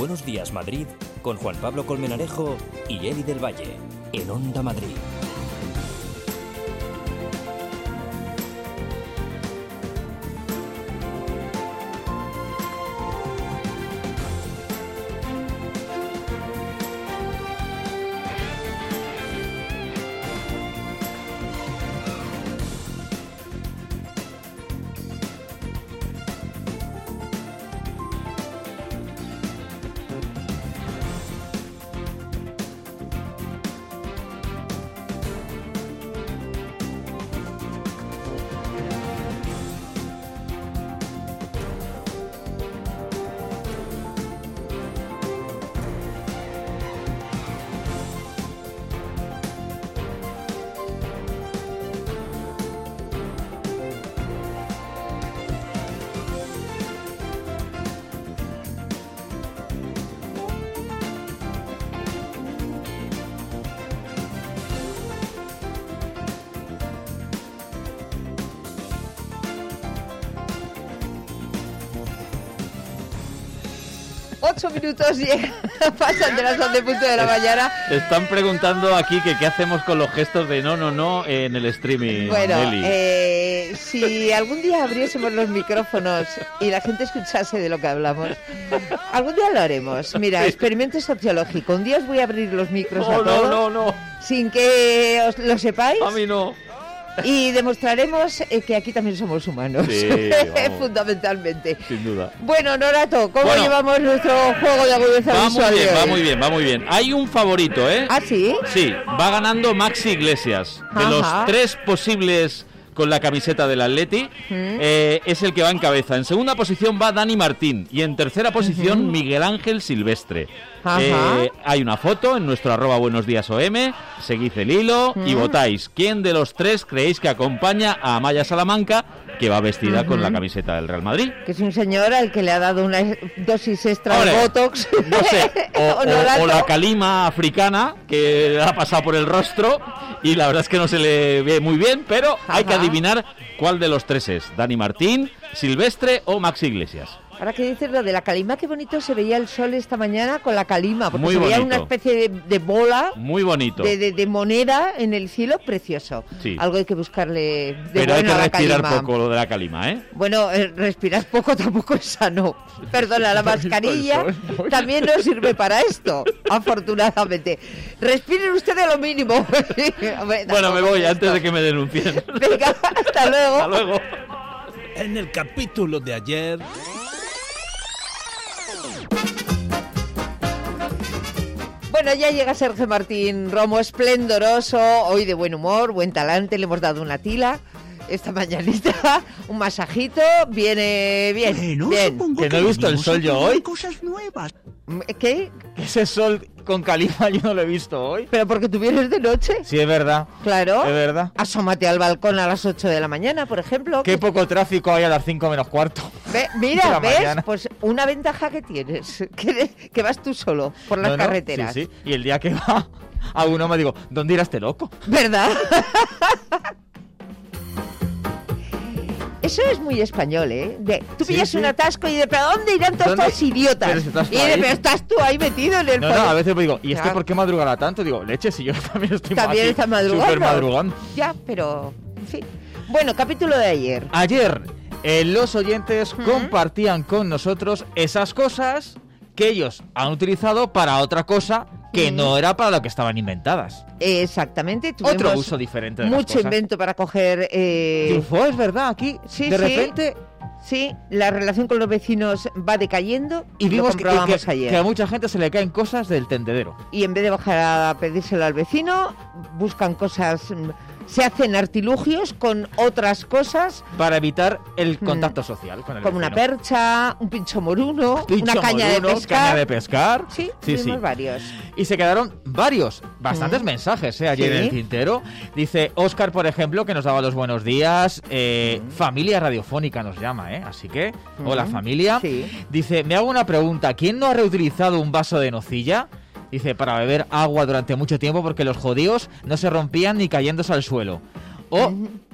Buenos Días Madrid con Juan Pablo Colmenarejo y Eli del Valle en Onda Madrid. Ocho minutos pasan de las 11:00 de la mañana. Están preguntando aquí que qué hacemos con los gestos de no en el streaming. Bueno, si algún día abriésemos los micrófonos y la gente escuchase de lo que hablamos, algún día lo haremos. Mira, experimento sociológico. Un día os voy a abrir los micros a todos. No. Sin que os lo sepáis. A mí no. Y demostraremos que aquí también somos humanos, sí, fundamentalmente. Sin duda. Bueno, Norato, ¿cómo llevamos nuestro juego de agudeza visual? Va muy bien. Hay un favorito, ¿eh? ¿Ah, sí? Sí, va ganando Maxi Iglesias. De los 3 posibles con la camiseta del Atleti, es el que va en cabeza. En segunda posición va Dani Martín y en tercera posición Miguel Ángel Silvestre. Hay una foto en nuestro @buenosdiasOM, seguid el hilo y votáis. ¿Quién de los 3 creéis que acompaña a Amaya Salamanca, que va vestida con la camiseta del Real Madrid? Que es un señor al que le ha dado una dosis extra de Botox. No sé, o la calima africana que ha pasado por el rostro y la verdad es que no se le ve muy bien, pero hay que adivinar cuál de los 3 es. Dani Martín, Silvestre o Maxi Iglesias. Ahora que dices lo de la calima, qué bonito se veía el sol esta mañana con la calima, porque muy se veía bonito. una especie de bola, muy bonito, de moneda en el cielo, precioso. Sí. Algo hay que buscarle de pero hay que respirar calima. poco lo de la calima, ¿eh? Bueno, respirar poco tampoco es sano. Perdona, la mascarilla también no sirve para esto, afortunadamente. Respiren ustedes lo mínimo. Bueno, me voy antes de que me denuncien. Venga, hasta luego. Hasta luego. En el capítulo de ayer... Bueno, ya llega Sergio Martín Romo, esplendoroso, hoy de buen humor, buen talante, le hemos dado una tila esta mañanita, un masajito, viene bien, Bueno, bien. supongo Que no he visto el sol yo hoy. Cosas nuevas. ¿Qué? Ese sol con calima yo no lo he visto hoy. ¿Pero porque tú vienes de noche? Sí, es verdad. Claro. Es verdad. Asómate al balcón a las 8 de la mañana, por ejemplo. Qué poco tráfico hay a las 5 menos cuarto. Mira, ¿ves? Mañana. Pues una ventaja que tienes, que vas tú solo por las carreteras. Sí. Y el día que va a uno me digo, ¿dónde irá este loco? ¿Verdad? Eso es muy español, ¿eh? Tú pillas un atasco y de ¿pero dónde irán todos estos idiotas? Pero estás tú ahí metido en el No, a veces me digo, ¿y este por qué madrugará tanto? Digo, leche, si yo también estoy también está madrugando. súper madrugando. Ya, pero, en fin. Bueno, capítulo de ayer. Ayer, los oyentes compartían con nosotros esas cosas que ellos han utilizado para otra cosa que no era para lo que estaban inventadas. Exactamente. Tuvimos otro uso diferente de mucho las cosas. invento para coger... Triunfó, es verdad, aquí de repente... Sí, la relación con los vecinos va decayendo y vimos que ayer. A mucha gente se le caen cosas del tendedero. Y en vez de bajar a pedírselo al vecino, buscan cosas... Se hacen artilugios con otras cosas para evitar el contacto social con el como vecino. Una percha, un pincho moruno, una caña de pescar. Sí, varios. Y se quedaron bastantes mensajes ayer en el tintero. Dice Óscar, por ejemplo, que nos daba los buenos días. Familia radiofónica nos llama, así que hola familia. Dice, me hago una pregunta, ¿quién no ha reutilizado un vaso de nocilla? Dice, para beber agua durante mucho tiempo porque los judíos no se rompían ni cayéndose al suelo. O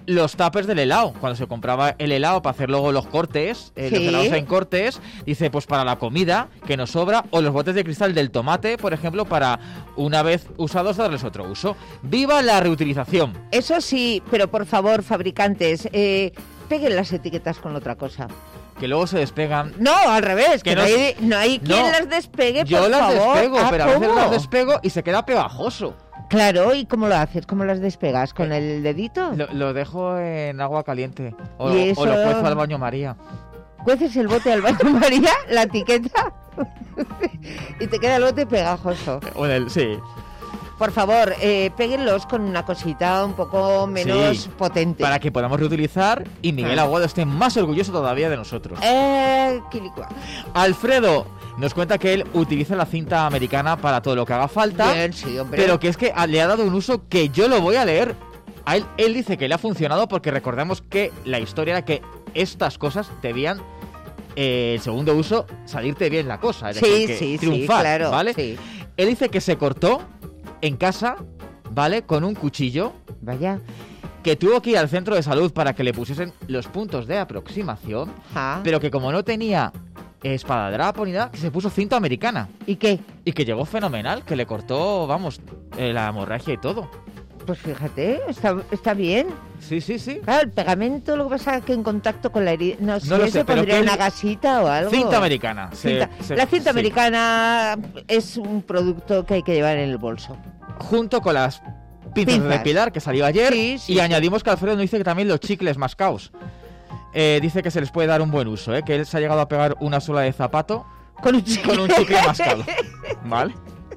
los tuppers del helado. Cuando se compraba el helado para hacer luego los cortes, los helados en cortes, dice, pues para la comida que nos sobra, o los botes de cristal del tomate, por ejemplo, para una vez usados darles otro uso. ¡Viva la reutilización! Eso sí, pero por favor, fabricantes, peguen las etiquetas con otra cosa. Que luego se despegan. No, al revés, que no hay quien las despegue, yo por las favor. despego, pero a veces ¿cómo? las despego y se queda pegajoso. Claro, ¿y cómo lo haces? ¿Cómo las despegas? ¿Con el dedito? Lo dejo en agua caliente o ¿Y eso? lo cuezo al baño María. ¿Cueces el bote al baño María, la etiqueta? Y te queda el bote pegajoso. Sí. Por favor, péguenlos con una cosita un poco menos potente. Para que podamos reutilizar y Miguel Aguado esté más orgulloso todavía de nosotros. Quilicua. Alfredo nos cuenta que él utiliza la cinta americana para todo lo que haga falta. Bien, sí, hombre. Pero que es que le ha dado un uso que yo lo voy a leer. A él dice que le ha funcionado porque recordemos que la historia era que estas cosas debían, el segundo uso, salirte bien la cosa. Es decir, que triunfar, claro, ¿vale? Sí. Él dice que se cortó en casa, ¿vale? Con un cuchillo. Vaya. Que tuvo que ir al centro de salud para que le pusiesen los puntos de aproximación. Pero que como no tenía espadadrapo ni nada, que se puso cinta americana. ¿Y qué? Y que llegó fenomenal, que le cortó, vamos, la hemorragia y todo. Pues fíjate, está bien. Sí. Claro, el pegamento, lo que pasa es que en contacto con la herida... No sé, lo sé, ¿se pero pondría que una gasita o algo? Cinta americana. La cinta americana es un producto que hay que llevar en el bolso. Junto con las pinzas de depilar que salió ayer. Y añadimos que Alfredo nos dice que también los chicles mascaos. Dice que se les puede dar un buen uso, que él se ha llegado a pegar una suela de zapato con un chicle mascado. ¿Vale?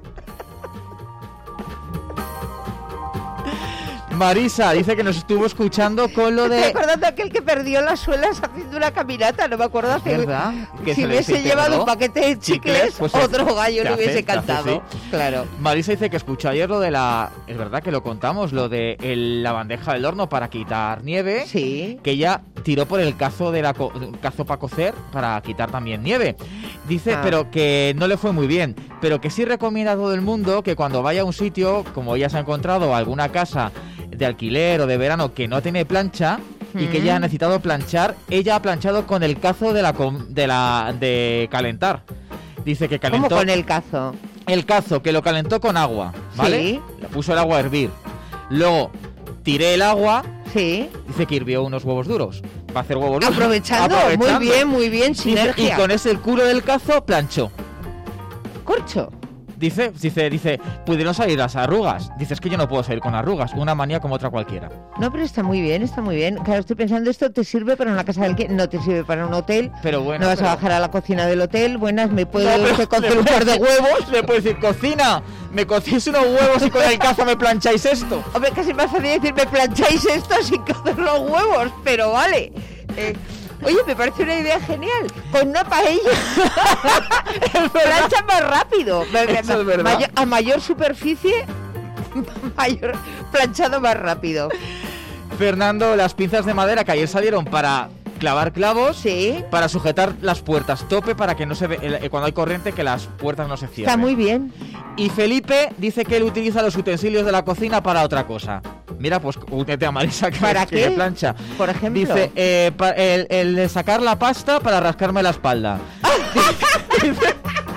Marisa dice que nos estuvo escuchando con lo de... Recordando aquel que perdió las suelas haciendo una caminata, no me acuerdo hace... ¿Verdad? Que si hubiese llevado un paquete de chicles, pues otro gallo le hubiese cantado. Sí. Claro. Marisa dice que escuchó ayer lo de la... Es verdad que lo contamos, lo de la bandeja del horno para quitar nieve. Sí. Que ella tiró por el cazo cazo para cocer para quitar también nieve. Dice, pero que no le fue muy bien. Pero que sí recomienda a todo el mundo que cuando vaya a un sitio, como ella se ha encontrado alguna casa de alquiler o de verano que no tiene plancha y que ella ha necesitado planchar, ella ha planchado con el cazo de calentar. Dice que calentó... ¿Cómo con el cazo? El cazo, que lo calentó con agua, ¿vale? Sí. Le puso el agua a hervir. Luego tiré el agua. Sí. Dice que hirvió unos huevos duros. Para hacer huevos duros. Aprovechando. Muy bien, sinergia. Y con ese el culo del cazo planchó. Corcho. Dice, pudieron salir las arrugas. Dices que yo no puedo salir con arrugas, una manía como otra cualquiera. No, pero está muy bien. Claro, estoy pensando, esto te sirve para una casa de alquiler, no te sirve para un hotel. Pero bueno. No vas a bajar a la cocina del hotel. Buenas, ¿me puede usted cocer un par de huevos? Le puedo decir, cocina, me cocéis unos huevos y con el cazo me plancháis esto. Hombre, casi más fácil decir, me plancháis esto sin cocer los huevos, pero vale. Oye, me parece una idea genial. Con una paella plancha más rápido. Eso es verdad. A mayor superficie, mayor planchado más rápido. Fernando, las pinzas de madera que ayer salieron para clavar clavos, sí, para sujetar las puertas tope para que no se cuando hay corriente que las puertas no se cierren. Está muy bien. Y Felipe dice que él utiliza los utensilios de la cocina para otra cosa. Mira, pues únete a Marisa que ¿Para qué? plancha. Por ejemplo. Dice, el de sacar la pasta para rascarme la espalda. Dice,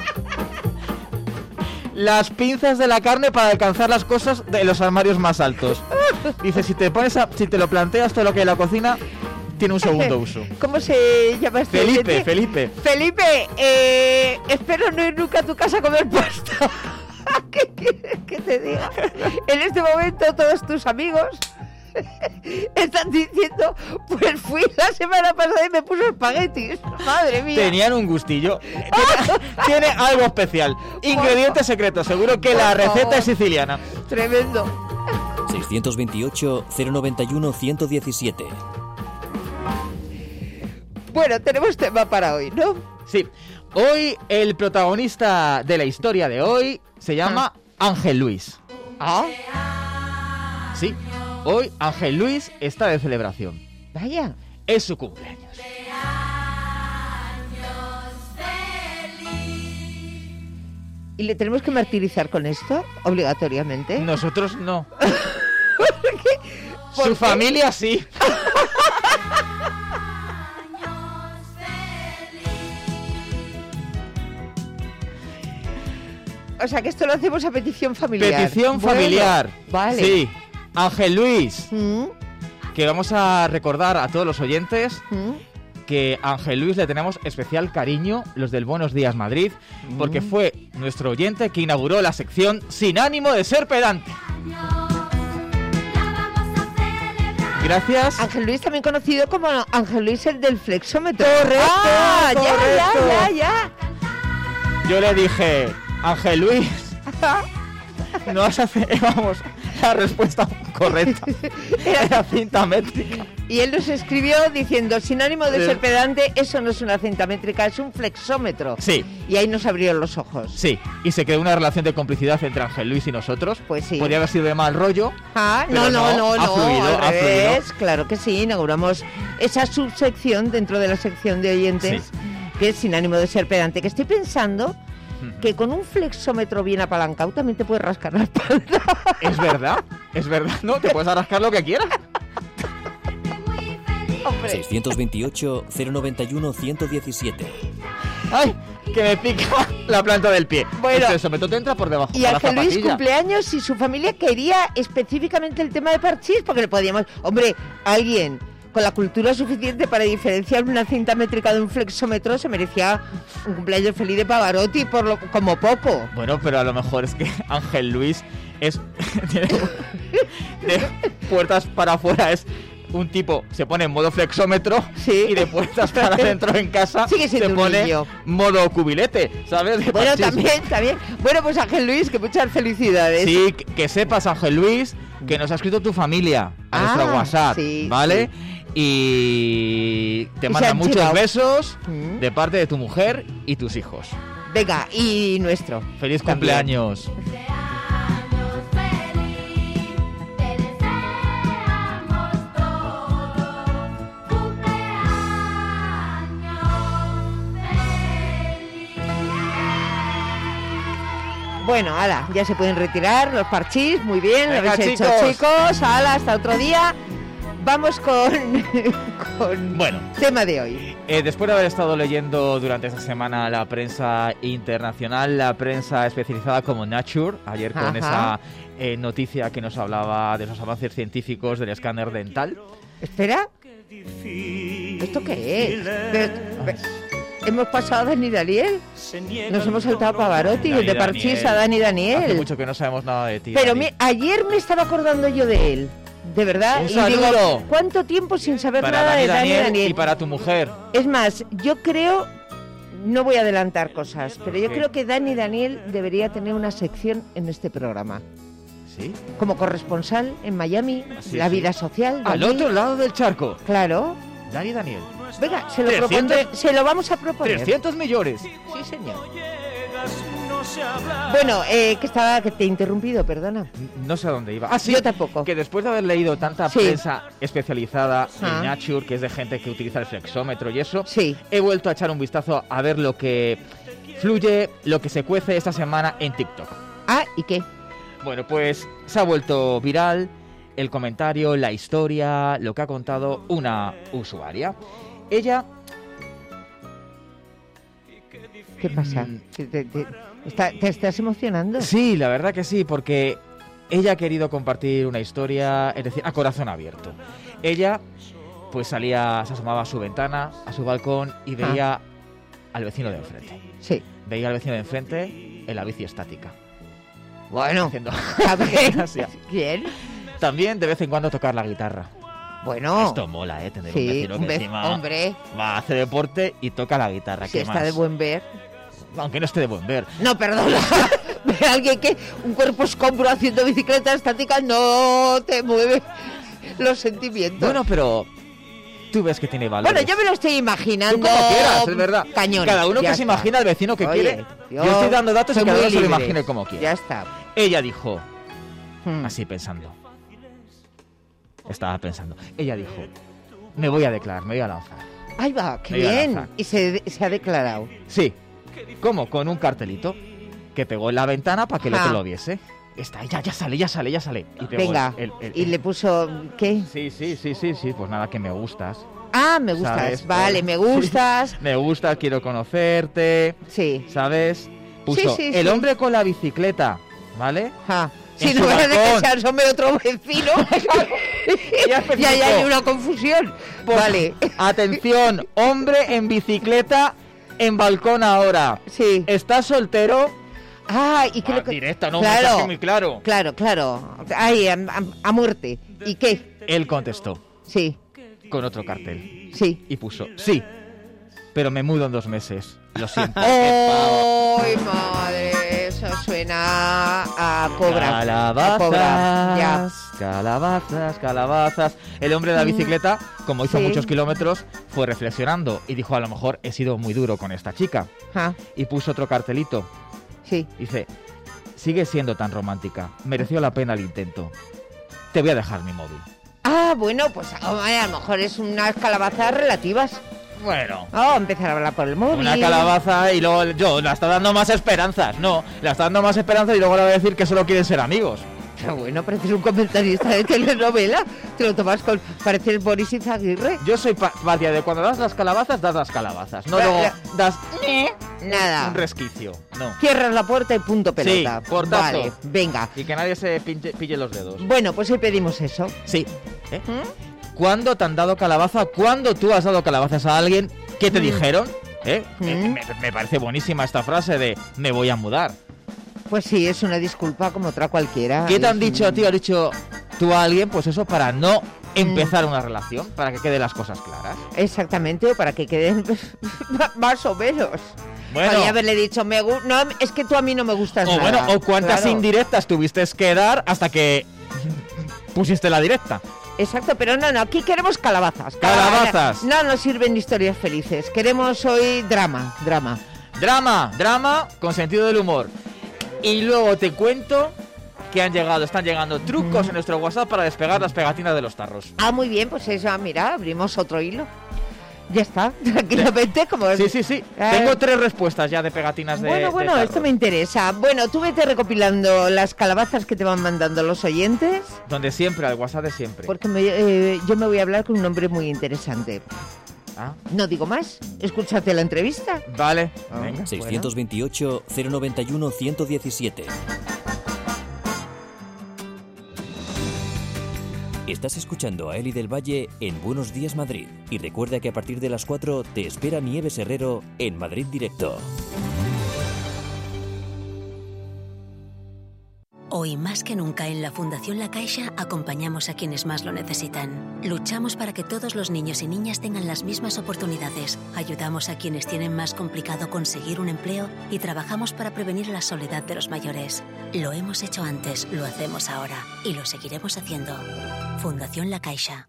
las pinzas de la carne para alcanzar las cosas de los armarios más altos. Dice, si te lo planteas todo lo que hay en la cocina, tiene un segundo uso. ¿Cómo se llama este? Felipe. Felipe, espero no ir nunca a tu casa a comer pasta. ¿Qué quieres que te diga? En este momento todos tus amigos están diciendo, pues fui la semana pasada y me puso espaguetis. Madre mía. Tenían un gustillo. Tiene algo especial. Ingrediente secreto. Seguro que la receta es siciliana. Tremendo. 628-091-117. Bueno, tenemos tema para hoy, ¿no? Sí. Hoy el protagonista de la historia de hoy se llama Ángel Luis. ¿Ah? Sí. Hoy Ángel Luis está de celebración. Vaya. Es su cumpleaños. ¿Y le tenemos que martirizar con esto? Obligatoriamente. Nosotros no. Su familia sí. O sea, que esto lo hacemos a petición familiar. Petición familiar. Vale. Sí. Ángel Luis, ¿Mm? que vamos a recordar a todos los oyentes ¿Mm? que a Ángel Luis le tenemos especial cariño, los del Buenos Días Madrid, porque fue nuestro oyente que inauguró la sección Sin ánimo de ser pedante. Gracias. Ángel Luis, también conocido como Ángel Luis el del flexómetro. Correcto, Ah, correcto. ya. Yo le dije, Ángel Luis, no has vamos, la respuesta correcta. Era la cinta métrica. Y él nos escribió diciendo, sin ánimo de ser pedante, eso no es una cinta métrica, es un flexómetro. Sí. Y ahí nos abrió los ojos. Sí, y se creó una relación de complicidad entre Ángel Luis y nosotros. Pues sí. Podría haber sido de mal rollo. Ah, pero no, ha fluido, al ha revés, fluido. claro que sí, inauguramos esa subsección dentro de la sección de oyentes, que es sin ánimo de ser pedante, que estoy pensando que con un flexómetro bien apalancado también te puedes rascar la espalda. Es verdad, ¿no? Te puedes rascar lo que quieras. Hombre. 628 091 117. ¡Ay! Que me pica la planta del pie. Bueno. El flexómetro te entra por debajo. Y por la Ángel Luis zapatilla. cumpleaños y su familia quería específicamente el tema de parchís, porque le podíamos... Hombre, alguien con la cultura suficiente para diferenciar una cinta métrica de un flexómetro se merecía un cumpleaños feliz de Pavarotti como poco. Bueno, pero a lo mejor es que Ángel Luis es... tiene de puertas para afuera es... Un tipo se pone en modo flexómetro y de puertas para adentro en casa Sigue siendo se un pone niño. modo cubilete, ¿sabes? De Bueno, parchís. también. Bueno, pues Ángel Luis, que muchas felicidades. Sí, que sepas, Ángel Luis, que nos ha escrito tu familia a nuestro WhatsApp, sí, ¿vale? Y te Y se manda han muchos chivado. besos Mm. de parte de tu mujer y tus hijos. Venga, y nuestro. Feliz También. cumpleaños. Bueno, ala, ya se pueden retirar los parchís, muy bien, lo Venga, habéis chicos. hecho, chicos. Ala, hasta otro día. Vamos con Bueno. tema de hoy. Después de haber estado leyendo durante esta semana la prensa internacional, la prensa especializada como Nature, ayer con Ajá. esa noticia que nos hablaba de los avances científicos del escáner dental. Espera. ¿Esto qué es? ¿Hemos pasado a Dani Daniel? Nos hemos saltado a Pavarotti, Dani de parchís Daniel. a Dani Hace Daniel. mucho que no sabemos nada de ti. Pero Dani. ayer me estaba acordando yo de él, de verdad. Un y saludo. digo, ¿cuánto tiempo sin saber Para nada de Dani Daniel Daniel? y para tu mujer. Es más, yo creo, no voy a adelantar cosas, pero yo ¿Qué? creo que Dani Daniel debería tener una sección en este programa. ¿Sí? Como corresponsal en Miami, Sí, la sí. vida social. Al Dani. otro lado del charco. Claro. Dani Daniel. Venga, se lo 300 se lo vamos a proponer. 300 millones. Sí, señor. Bueno, que te he interrumpido, perdona. No sé a dónde iba. Ah, sí. Yo tampoco. Que después de haber leído tanta Sí. prensa especializada Ah. en Nature, que es de gente que utiliza el flexómetro y eso, Sí. he vuelto a echar un vistazo a ver lo que fluye, lo que se cuece esta semana en TikTok. Ah, ¿y qué? Bueno, pues se ha vuelto viral el comentario, la historia, lo que ha contado una usuaria. Ella... ¿Qué pasa? ¿Te estás emocionando? Sí, la verdad que sí, porque ella ha querido compartir una historia, es decir, a corazón abierto. Ella, pues se asomaba a su ventana, a su balcón y veía al vecino de enfrente. Sí. Veía al vecino de enfrente en la bici estática. Bueno, Haciendo a ver, así. ¿quién? También de vez en cuando tocar la guitarra. Bueno, Esto mola, tener un sí, vecino que encima hombre, va a hacer deporte y toca la guitarra. si ¿Qué está más? de buen ver. Aunque no esté de buen ver. No, perdona. Ve a alguien que un cuerpo escombro haciendo bicicleta estática no te mueve los sentimientos. Bueno, pero tú ves que tiene valor. Bueno, yo me lo estoy imaginando. Tú como quieras, es verdad. Cañón. Cada uno ya que se está. imagina al vecino que Oye, quiere. Yo estoy dando datos y soy cada muy uno se lo libre. imagine como quiere. Ya está. Ella dijo, Hmm. así pensando. Estaba pensando. Ella dijo, me voy a declarar, me voy a lanzar. Ahí va, qué Me iba a bien. lanzar. Y se ha declarado. Sí. ¿Cómo? Con un cartelito que pegó en la ventana para que el Ajá. otro lo viese. está, ya sale. Y pegó Venga, y le puso, ¿qué? Sí, pues nada, que me gustas. Ah, me gustas, ¿Sabes? vale, me gustas. Sí, me gustas, quiero conocerte. Sí. ¿Sabes? Puso Sí. el hombre con la bicicleta, ¿vale? Ah. En Si su no vaya a balcón. que se asome otro vecino. Ya ya hay una confusión. Vale. Atención, hombre en bicicleta en balcón ahora. Sí. ¿Estás soltero? Ah, y creo que... Directa, no, claro, un mensaje muy claro. Claro. Ay, a muerte. ¿Y qué? Él contestó Sí. con otro cartel Sí. y puso, sí, pero me mudo en 2 meses. Lo siento. ¡Ay, madre! Eso suena a cobra. A cobra. Ya. Calabazas. El hombre de la bicicleta, como hizo Sí. muchos kilómetros, fue reflexionando y dijo, a lo mejor he sido muy duro con esta chica. Ah, Y puso otro cartelito. sí. Dice, sigue siendo tan romántica. Mereció la pena el intento. Te voy a dejar mi móvil. Ah, bueno, pues hombre, a lo mejor es unas calabazas relativas. Bueno, Empezar a hablar por el móvil. una calabaza y luego yo la está dando más esperanzas. No, la está dando más esperanzas y luego le voy a decir que solo quieren ser amigos. Pero bueno, pareces un comentarista de telenovela. Te lo tomas con... Pareces Boris Izaguirre. Yo soy patria de cuando das las calabazas, no luego das Nada. un resquicio. No. Cierras la puerta y punto pelota. Sí, portazo. Vale, venga. Y que nadie se pille los dedos. Bueno, pues hoy pedimos eso. Sí. ¿Cuándo te han dado calabaza? ¿Cuándo tú has dado calabazas a alguien? ¿Qué te dijeron? Me parece buenísima esta frase de me voy a mudar. Pues sí, es una disculpa como otra cualquiera. ¿Qué te han Es dicho un- a ti? ¿Has dicho tú a alguien? Pues eso para no empezar una relación, para que queden las cosas claras. Exactamente, o para que queden más o menos. Bueno. Podría haberle dicho, no, es que tú a mí no me gustas O nada. bueno, o cuántas Claro. indirectas tuviste que dar hasta que pusiste la directa. Exacto, pero no, aquí queremos calabazas. Calabazas. No nos sirven historias felices. Queremos hoy drama. Drama con sentido del humor. Y luego te cuento que están llegando trucos en nuestro WhatsApp para despegar las pegatinas de los tarros. Ah, muy bien, pues eso, mira, abrimos otro hilo. Ya está, tranquilamente, como... Sí. Tengo 3 respuestas ya de pegatinas de Bueno, tarros. esto me interesa. Bueno, tú vete recopilando las calabazas que te van mandando los oyentes, Donde siempre, al WhatsApp de siempre. porque yo me voy a hablar con un hombre muy interesante. Ah, No digo más, escúchate la entrevista. vale. Ah. Venga. 628 091 117. Estás escuchando a Eli del Valle en Buenos Días Madrid. Y recuerda que a partir de las 4 te espera Nieves Herrero en Madrid Directo. Hoy más que nunca en la Fundación La Caixa acompañamos a quienes más lo necesitan. Luchamos para que todos los niños y niñas tengan las mismas oportunidades. Ayudamos a quienes tienen más complicado conseguir un empleo y trabajamos para prevenir la soledad de los mayores. Lo hemos hecho antes, lo hacemos ahora y lo seguiremos haciendo. Fundación La Caixa.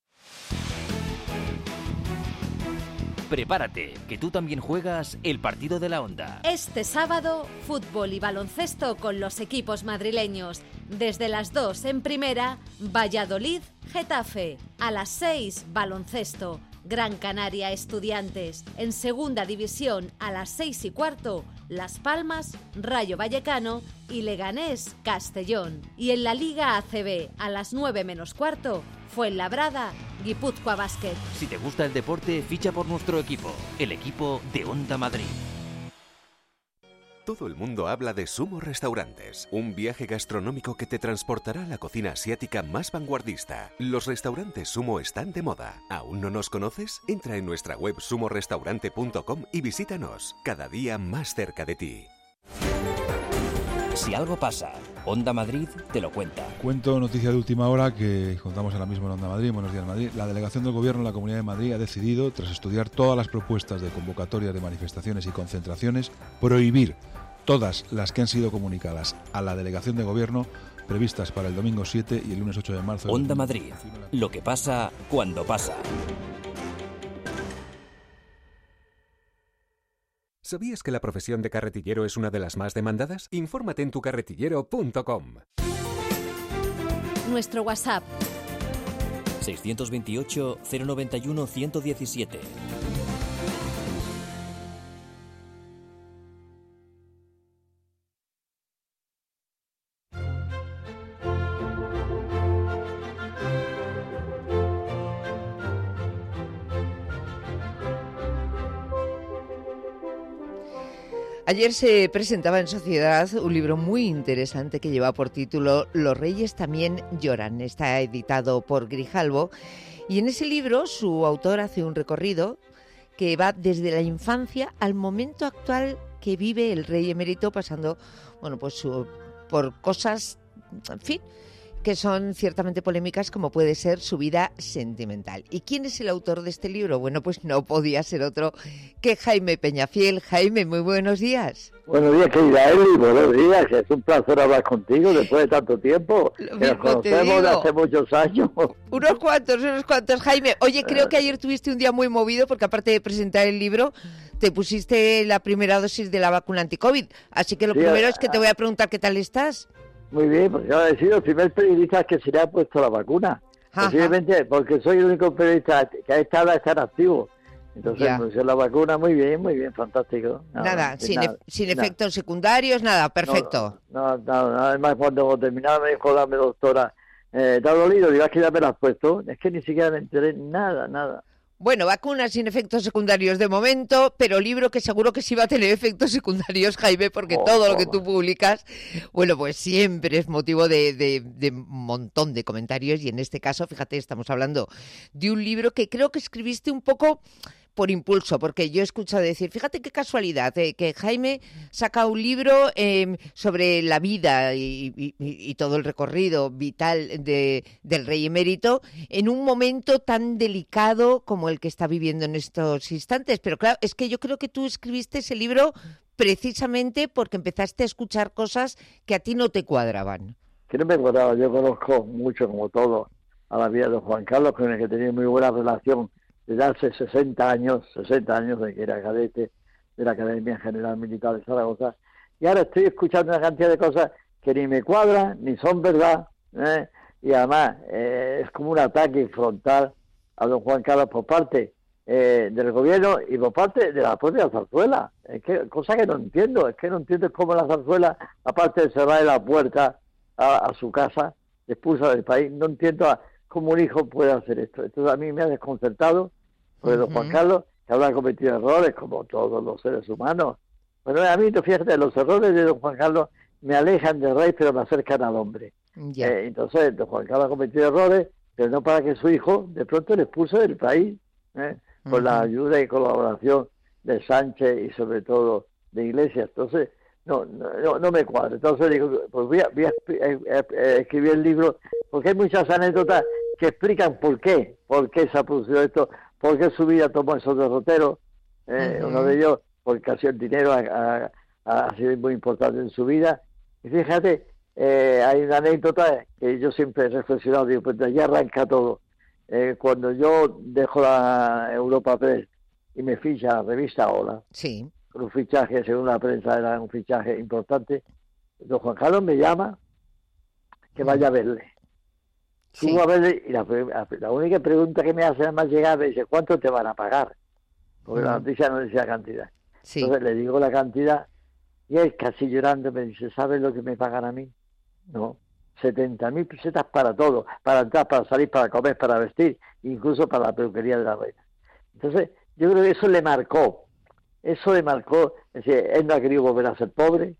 Prepárate, que tú también juegas el partido de la Onda. Este sábado, fútbol y baloncesto con los equipos madrileños. Desde las 2 en primera, Valladolid-Getafe. A las 6, baloncesto. Gran Canaria Estudiantes. En segunda división, a las 6:15, Las Palmas, Rayo Vallecano y Leganés Castellón. Y en la Liga ACB, a las 9:15, Fuenlabrada, Guipúzcoa Basket. Si te gusta el deporte, ficha por nuestro equipo, el equipo de Onda Madrid. Todo el mundo habla de Sumo Restaurantes, un viaje gastronómico que te transportará a la cocina asiática más vanguardista. Los restaurantes Sumo están de moda. ¿Aún no nos conoces? Entra en nuestra web sumorestaurante.com y visítanos, cada día más cerca de ti. Si algo pasa, Onda Madrid te lo cuenta. Cuento noticia de última hora que contamos ahora mismo en Onda Madrid, Buenos Días Madrid. La delegación del Gobierno en la Comunidad de Madrid ha decidido, tras estudiar todas las propuestas de convocatoria de manifestaciones y concentraciones, prohibir todas las que han sido comunicadas a la delegación de Gobierno previstas para el domingo 7 y el lunes 8 de marzo. Onda Madrid, lo que pasa cuando pasa. ¿Sabías que la profesión de carretillero es una de las más demandadas? Infórmate en tucarretillero.com. Nuestro WhatsApp 628 091 117. Ayer se presentaba en Sociedad un libro muy interesante que lleva por título Los reyes también lloran. Está editado por Grijalbo y en ese libro su autor hace un recorrido que va desde la infancia al momento actual que vive el rey emérito, pasando, bueno, pues por cosas, en fin, que son ciertamente polémicas, como puede ser su vida sentimental. ¿Y quién es el autor de este libro? Bueno, pues no podía ser otro que Jaime Peñafiel. Jaime, muy buenos días. Buenos días, querida Eli, buenos días, que es un placer hablar contigo después de tanto tiempo. Lo que nos mismo te conocemos de digo. hace muchos años. Unos cuantos, Jaime. Oye, creo que ayer tuviste un día muy movido porque aparte de presentar el libro, te pusiste la primera dosis de la vacuna anti-COVID. Así que lo primero es que te voy a preguntar qué tal estás. Muy bien, porque yo he sido el primer periodista que se le ha puesto la vacuna. Posiblemente porque soy el único periodista que a esta hora está en activo. Entonces, Ya. pues, la vacuna, muy bien, fantástico. Nada, sin efectos secundarios, nada, perfecto. No, además cuando terminaba me dijo, dame doctora, ¿te ha dolido? Digo, es que ya me la has puesto. Es que ni siquiera me enteré nada. Bueno, vacunas sin efectos secundarios de momento, pero libro que seguro que sí va a tener efectos secundarios, Jaime, porque todo lo que tú publicas, bueno, pues siempre es motivo de un montón de comentarios y en este caso, fíjate, estamos hablando de un libro que creo que escribiste un poco por impulso, porque yo he escuchado decir, fíjate qué casualidad, que Jaime saca un libro sobre la vida y todo el recorrido vital del rey emérito en un momento tan delicado como el que está viviendo en estos instantes. Pero claro, es que yo creo que tú escribiste ese libro precisamente porque empezaste a escuchar cosas que a ti no te cuadraban. Que no me cuadraba, yo conozco mucho, como todo, a la vida de Juan Carlos, con el que tenía muy buena relación desde hace 60 años de que era cadete de la Academia General Militar de Zaragoza, y ahora estoy escuchando una cantidad de cosas que ni me cuadran, ni son verdad, y además es como un ataque frontal a don Juan Carlos por parte del gobierno y por parte de la propia Zarzuela. Es que, cosa que no entiendo, cómo la Zarzuela, aparte de cerrar la puerta a su casa, le expulsa del país. No entiendo cómo un hijo puede hacer esto. Entonces a mí me ha desconcertado, porque don Juan Carlos, que habrá cometido errores, como todos los seres humanos. Bueno, a mí, fíjate, los errores de don Juan Carlos me alejan del rey, pero me acercan al hombre. Entonces, don Juan Carlos ha cometido errores, pero no para que su hijo de pronto le expulse del país, con la ayuda y colaboración de Sánchez y sobre todo de Iglesias. Entonces, no me cuadra. Entonces digo, pues voy a escribir el libro, porque hay muchas anécdotas que explican por qué se ha producido esto, por qué su vida tomó esos derroteros. Uno de ellos, porque ha sido el dinero ha sido muy importante en su vida. Y fíjate, hay una anécdota que yo siempre he reflexionado, digo, pues de allí arranca todo. Cuando yo dejo la Europa Press y me ficha la revista Hola, sí, con un fichaje, según la prensa era un fichaje importante, don Juan Carlos me llama que vaya a verle. Subo a verle y la única pregunta que me hace además llegar me dice, ¿cuánto te van a pagar? Porque la noticia no decía cantidad. Entonces le digo la cantidad y él casi llorando me dice, ¿sabes lo que me pagan a mí? No, 70.000 pesetas para todo, para entrar, para salir, para comer, para vestir, incluso para la peluquería de la reina. Entonces yo creo que eso le marcó, es decir, él no ha querido volver a ser pobre.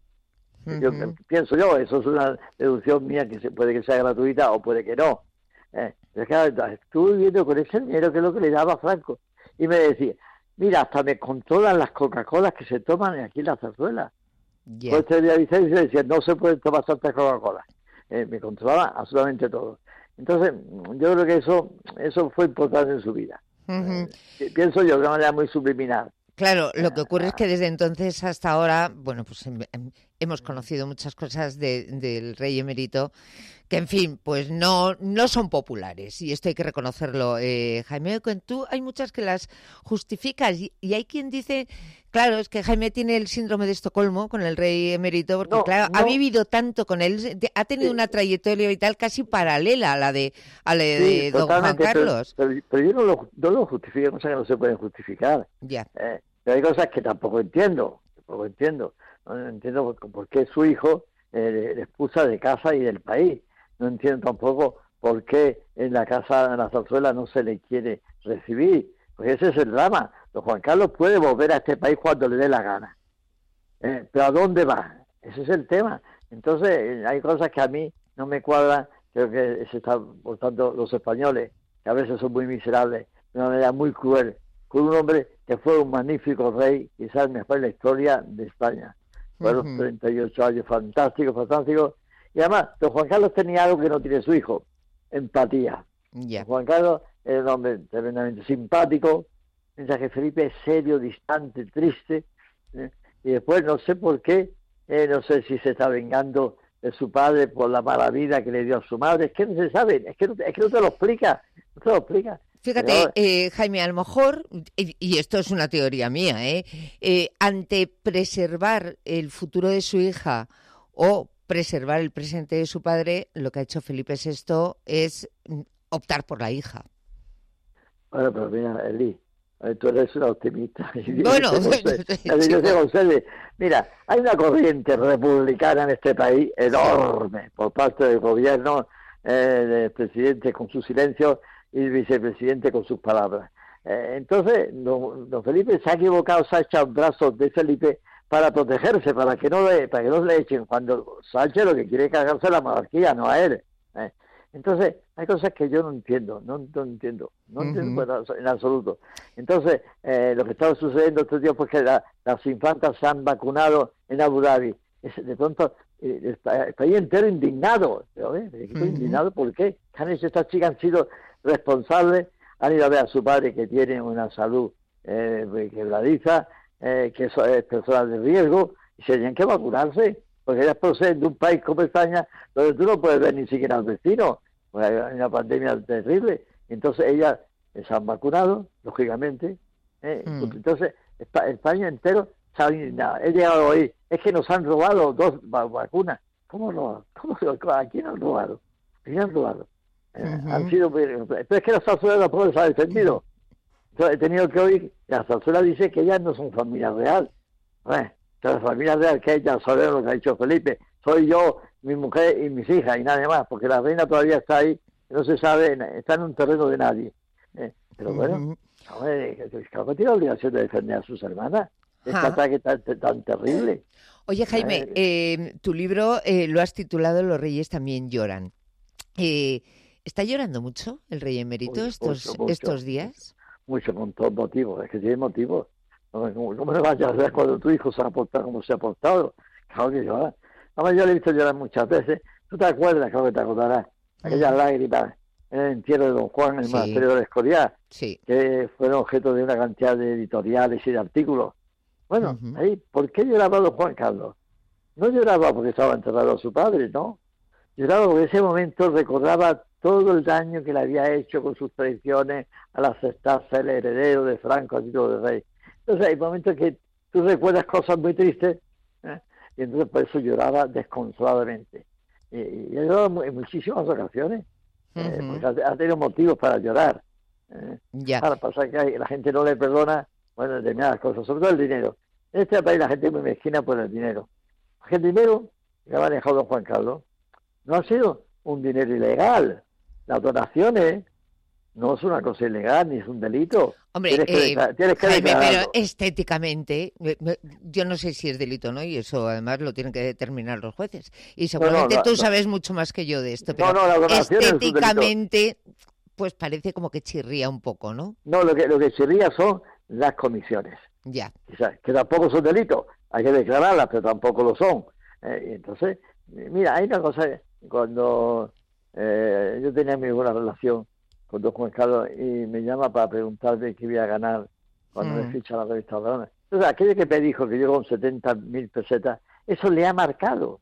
Pienso yo, eso es una deducción mía que puede que sea gratuita o puede que no. Pero claro, estuve viviendo con ese dinero que es lo que le daba Franco. Y me decía, mira, hasta me controlan las Coca-Colas que se toman aquí en la Zarzuela. Pues este día Vicente decía, no se pueden tomar tantas Coca-Colas. Me controlaba absolutamente todo. Entonces, yo creo que eso fue importante en su vida. Pienso yo de una manera muy subliminal. Claro, lo que ocurre es que desde entonces hasta ahora, bueno, pues hemos conocido muchas cosas del rey emérito que, en fin, pues no son populares, y esto hay que reconocerlo. Jaime, tú hay muchas que las justificas y hay quien dice, claro, es que Jaime tiene el síndrome de Estocolmo con el rey emérito, porque ha vivido tanto con él, ha tenido una trayectoria vital casi paralela a la de don Juan Carlos. Pero yo no lo justifico, cosas que no se pueden justificar. Ya. Pero hay cosas que tampoco entiendo. No entiendo por qué su hijo le expulsa de casa y del país. No entiendo tampoco por qué en la casa de la Zarzuela no se le quiere recibir. Porque ese es el drama. Don Juan Carlos puede volver a este país cuando le dé la gana. Pero ¿a dónde va? Ese es el tema. Entonces, hay cosas que a mí no me cuadran. Creo que se están portando los españoles, que a veces son muy miserables, de una manera muy cruel, con un hombre que fue un magnífico rey, quizás el mejor en la historia de España. Fueron 38 años fantásticos, fantásticos. Y además, don Juan Carlos tenía algo que no tiene su hijo, empatía. Ya. Juan Carlos era un hombre tremendamente simpático, mientras que Felipe es serio, distante, triste. Y después, no sé por qué, no sé si se está vengando de su padre por la mala vida que le dio a su madre. Es que no se sabe, es que no te lo explica. No te lo explica. Fíjate, Jaime, a lo mejor, y esto es una teoría mía, ante preservar el futuro de su hija o preservar el presente de su padre, lo que ha hecho Felipe VI es optar por la hija. Bueno, pero mira, Eli, tú eres una optimista. Bueno, yo tengo ustedes. Mira, hay una corriente republicana en este país enorme por parte del gobierno, del presidente con su silencio y el vicepresidente con sus palabras. Entonces, don Felipe se ha equivocado, se ha echado en brazos de Felipe para protegerse, para que no le echen, cuando Sánchez lo que quiere es cargarse la monarquía, no a él. Entonces, hay cosas que yo no entiendo, no entiendo en absoluto. Entonces, lo que está sucediendo estos días es que las infantas se han vacunado en Abu Dhabi. De pronto, el país entero indignado. Estoy indignado, ¿por qué? ¿Qué han hecho estas chicas? Han sido responsables, han ido a ver a su padre que tiene una salud quebradiza, que es personas de riesgo, y se tenían que vacunarse, porque ellas proceden de un país como España, donde tú no puedes ver ni siquiera al vecino, porque hay una pandemia terrible. Entonces ellas se han vacunado, lógicamente. Entonces, España entero se ha indignado. He llegado hoy, es que nos han robado 2 vacunas. ¿Cómo robado? ¿A quién han robado? ¿A quién han robado? Han sido, pero es que la zarzuela de la se ha defendido. Entonces, he tenido que oír, la zarzuela dice que ellas no son familia real. La familia real que ella sabe lo que ha dicho Felipe, soy yo, mi mujer y mis hijas y nada más, porque la reina todavía está ahí, no se sabe, está en un terreno de nadie. Pero bueno, ¿cómo tiene la obligación de defender a sus hermanas? Este ataque tan terrible. Oye, Jaime, tu libro lo has titulado Los Reyes también lloran. ¿Está llorando mucho el rey emérito estos días? Mucho, con todos motivos, es que tiene motivos. No me lo vayas a ver cuando tu hijo se ha portado como se ha portado. Claro que llora. Además, yo le he visto llorar muchas veces. ¿Tú te acuerdas? Claro que te acordarás. Aquellas lágrimas en el entierro de don Juan en el monasterio del Escorial, que fueron objeto de una cantidad de editoriales y de artículos. Bueno, ahí, ¿por qué lloraba don Juan Carlos? No lloraba porque estaba enterrado a su padre, ¿no? Lloraba porque en ese momento recordaba todo el daño que le había hecho con sus traiciones al aceptarse el heredero de Franco al título de rey. Entonces hay momentos que tú recuerdas cosas muy tristes, y entonces por eso lloraba desconsoladamente. Y ha llorado en muchísimas ocasiones, porque ha tenido motivos para llorar. Ahora pasa que la gente no le perdona, bueno, determinadas cosas, sobre todo el dinero. En este país la gente es muy mezquina por el dinero. Porque el dinero que ha manejado don Juan Carlos no ha sido un dinero ilegal. Las donaciones no es una cosa ilegal, ni es un delito. Hombre, tienes que Jaime, pero estéticamente, yo no sé si es delito o no, y eso además lo tienen que determinar los jueces. Y seguramente tú sabes mucho más que yo de esto, pero estéticamente, pues parece como que chirría un poco, ¿no? No, lo que chirría son las comisiones. Ya. Que tampoco son delitos, hay que declararlas, pero tampoco lo son. Y entonces, mira, hay una cosa, cuando yo tenía muy buena relación con don Juan Carlos y me llama para preguntarme qué iba a ganar cuando me ficha la revista Barona. Entonces, aquello que me dijo que yo con 70.000 pesetas, eso le ha marcado.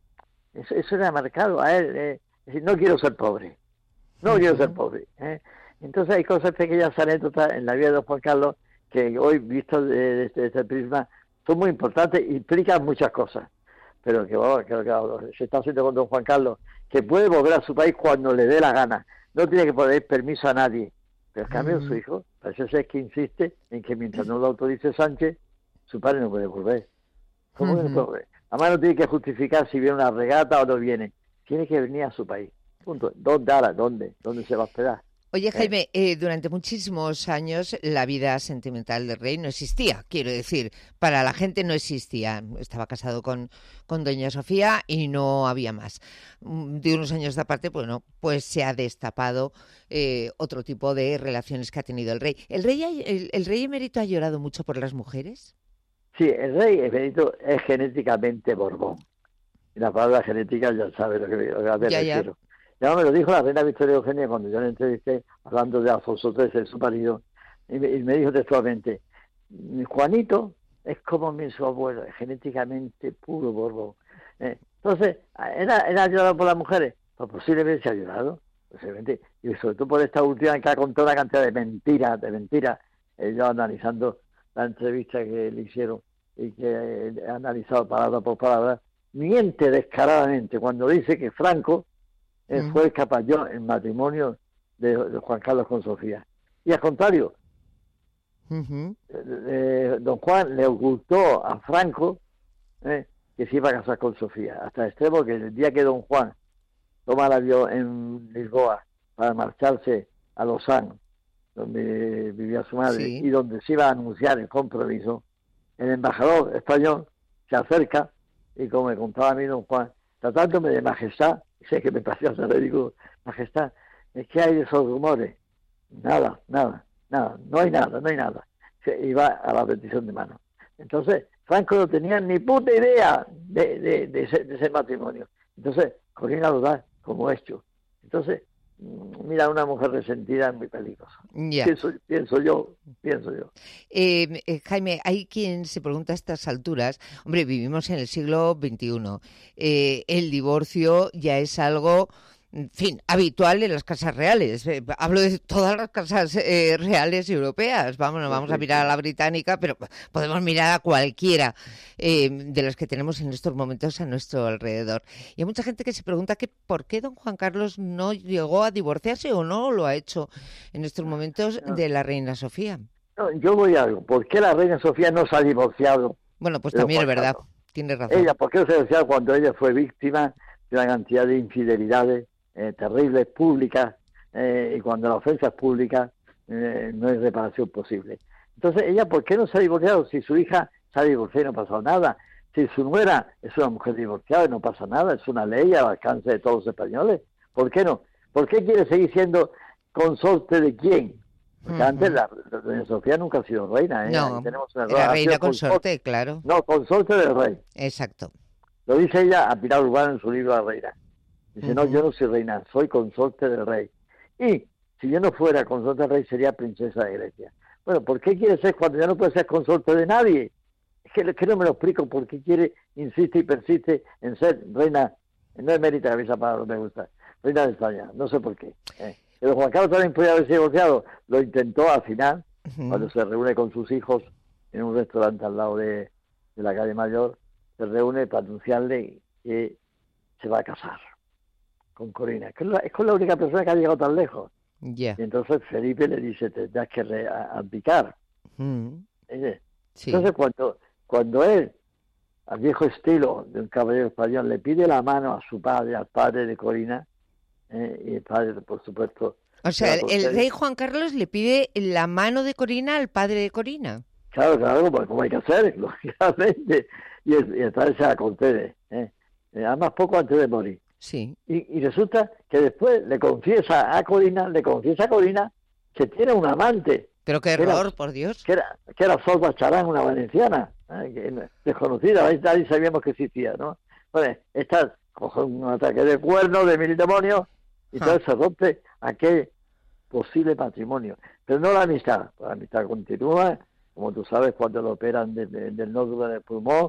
Eso le ha marcado a él. Es decir, no quiero ser pobre. No quiero ser pobre. Entonces, hay cosas pequeñas, anécdotas en la vida de don Juan Carlos que hoy, visto desde este prisma, son muy importantes y implican muchas cosas. Pero que se está haciendo con don Juan Carlos, que puede volver a su país cuando le dé la gana. No tiene que pedir permiso a nadie. Pero en cambio su hijo, parece ser que insiste en que mientras no lo autorice Sánchez, su padre no puede volver. ¿Cómo que no puede volver? Además no tiene que justificar si viene una regata o no viene. Tiene que venir a su país. Punto. ¿Dónde ahora? ¿Dónde se va a hospedar? Oye, Jaime, durante muchísimos años la vida sentimental del rey no existía. Quiero decir, para la gente no existía. Estaba casado con doña Sofía y no había más. De unos años de aparte, bueno, pues se ha destapado otro tipo de relaciones que ha tenido el rey. ¿El rey emérito ha llorado mucho por las mujeres? Sí, el rey emérito es genéticamente Borbón. Y la palabra genética ya sabe lo que me refiero. Ya me lo dijo la reina Victoria Eugenia cuando yo le entrevisté hablando de Alfonso XIII, su marido, y me dijo textualmente, Juanito es como su abuelo, es genéticamente puro Borbón. Entonces, ¿era llorado por las mujeres? Pues posiblemente se ha llorado, posiblemente, y sobre todo por esta última que ha contado una cantidad de mentiras, yo analizando la entrevista que le hicieron y que he analizado palabra por palabra, miente descaradamente cuando dice que Franco fue el que apoyó el matrimonio de Juan Carlos con Sofía. Y al contrario, don Juan le ocultó a Franco que se iba a casar con Sofía, hasta el extremo que el día que don Juan toma el avión en Lisboa para marcharse a Lausanne, donde vivía su madre, y donde se iba a anunciar el compromiso, el embajador español se acerca y, como me contaba a mí don Juan, tratándome de majestad, sé que me pareció ser ridículo, majestad, es que hay de esos rumores. Nada, no hay nada. Se iba a la petición de mano. Entonces, Franco no tenía ni puta idea de ese matrimonio. Entonces, Corina lo da como hecho. Entonces, mira, una mujer resentida es muy peligrosa. Pienso yo. Jaime, hay quien se pregunta a estas alturas, hombre, vivimos en el siglo XXI, el divorcio ya es algo, en fin, habitual en las casas reales. Hablo de todas las casas reales europeas. Vamos a mirar a la británica, pero podemos mirar a cualquiera de las que tenemos en estos momentos a nuestro alrededor. Y hay mucha gente que se pregunta que por qué don Juan Carlos no llegó a divorciarse o no lo ha hecho en estos momentos de la reina Sofía. No, yo voy a algo. ¿Por qué la reina Sofía no se ha divorciado? Bueno, pues también es verdad. Tiene razón. Ella, ¿por qué no se ha divorciado cuando ella fue víctima de una cantidad de infidelidades terribles, públicas, y cuando la ofensa es pública, no hay reparación posible? Entonces, ella, ¿por qué no se ha divorciado? Si su hija se ha divorciado y no ha pasado nada, si su nuera es una mujer divorciada y no pasa nada, es una ley al alcance de todos los españoles, ¿por qué no? ¿Por qué quiere seguir siendo consorte de quién? Porque antes la doña Sofía nunca ha sido reina, No, tenemos una era reina consorte, claro. No, consorte del rey. Exacto. Lo dice ella a Pilar Urbano en su libro La Reina. Dice, no, yo no soy reina, soy consorte del rey. Y si yo no fuera consorte del rey, sería princesa de Grecia. Bueno, ¿por qué quiere ser cuando ya no puede ser consorte de nadie? Es que no me lo explico. ¿Por qué insiste y persiste en ser reina? No es mérita, a mí esa palabra me gusta. Reina de España, no sé por qué. Pero Juan Carlos también podía haberse divorciado. Lo intentó al final, cuando se reúne con sus hijos en un restaurante al lado de la calle Mayor, se reúne para anunciarle que se va a casar con Corina. Es con la única persona que ha llegado tan lejos. Y entonces Felipe le dice, tendrás que abdicar. Entonces cuando él, al viejo estilo de un caballero español, le pide la mano a su padre, al padre de Corina, y el padre, por supuesto... O sea, el rey Juan Carlos le pide la mano de Corina al padre de Corina. Claro, pues como hay que hacer, lógicamente. Y el padre se la concede, además poco antes de morir. Sí. Y resulta que después le confiesa a Corina que tiene un amante. Pero qué error, por Dios. Que era Sol Bacharán, una valenciana, desconocida, nadie sabíamos que existía, ¿no? Bueno, esta coge un ataque de cuernos, de mil demonios, y entonces se rompe aquel posible matrimonio. Pero no la amistad continúa, como tú sabes, cuando lo operan del nódulo del pulmón,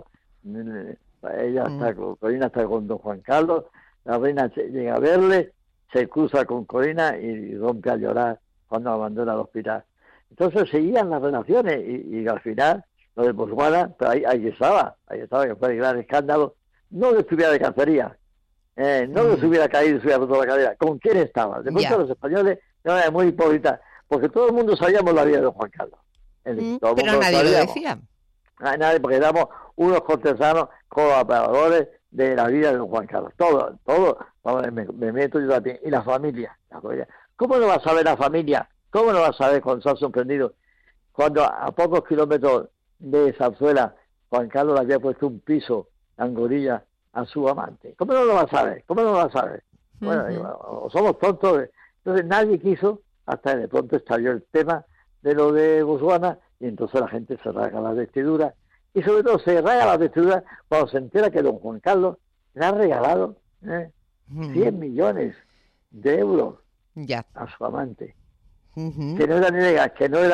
Corina está con don Juan Carlos, la reina llega a verle, se cruza con Corina y rompe a llorar cuando abandona el hospital. Entonces seguían las relaciones y al final, lo de Botswana, pero ahí estaba, que fue el gran escándalo, no que estuviera de cacería, no que se hubiera caído y se hubiera roto la cadera. ¿Con quién estaba? De pronto los españoles eran muy hipócritas, porque todo el mundo sabíamos la vida de Juan Carlos. Pero nadie lo decía. Nadie, porque éramos unos cortesanos colaboradores de la vida de don Juan Carlos. Todo, me meto yo también. Y la familia. ¿Cómo no va a saber la familia? ¿Cómo no va a saber cuando se ha sorprendido? Cuando a pocos kilómetros de Zarzuela, Juan Carlos le había puesto un piso en Gorilla a su amante. ¿Cómo no lo va a saber? ¿Cómo no lo va a saber? Bueno, o somos tontos. Entonces nadie quiso, hasta que de pronto estalló el tema de lo de Botswana, y entonces la gente se rasga las vestiduras, y sobre todo se rasga las vestiduras cuando se entera que don Juan Carlos le ha regalado 100 millones de euros a su amante. Que no eran ilegales,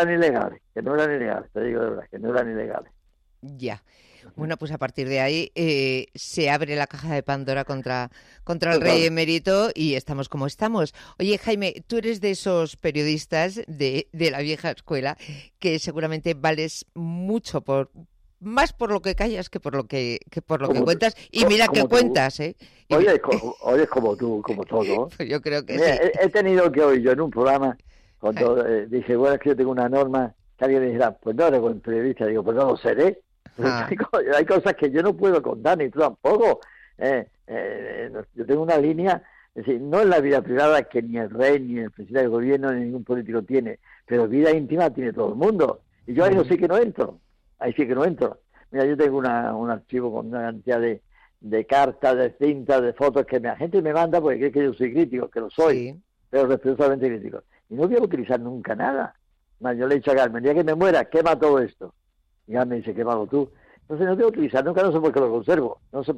te digo de verdad, que no eran ilegales. Ya. Bueno, pues a partir de ahí se abre la caja de Pandora contra el rey emérito y estamos como estamos. Oye, Jaime, tú eres de esos periodistas de la vieja escuela que seguramente vales mucho más por lo que callas que por lo que cuentas. Y mira que cuentas, ¿eh? Oye, como tú, como todo. Pues yo creo que mira, sí. He tenido que oír yo en un programa, cuando dije, bueno, es que yo tengo una norma, que alguien me dijera, pues no eres buen periodista. Digo, pues no lo seré. Hay cosas que yo no puedo contar, ni tú tampoco. Yo tengo una línea, es decir, no en la vida privada que ni el rey, ni el presidente del gobierno, ni ningún político tiene, pero vida íntima tiene todo el mundo. Y yo ahí sí que no entro. Mira, yo tengo un archivo con una cantidad de cartas, de cintas, de fotos que la gente me manda porque cree que yo soy crítico, que lo soy, pero respetuosamente crítico. Y no voy a utilizar nunca nada. Yo le he dicho a Carmen, el día que me muera, quema todo esto. Y ya me dice, quémalo tú. Entonces no tengo que utilizar nunca, no sé por qué lo conservo.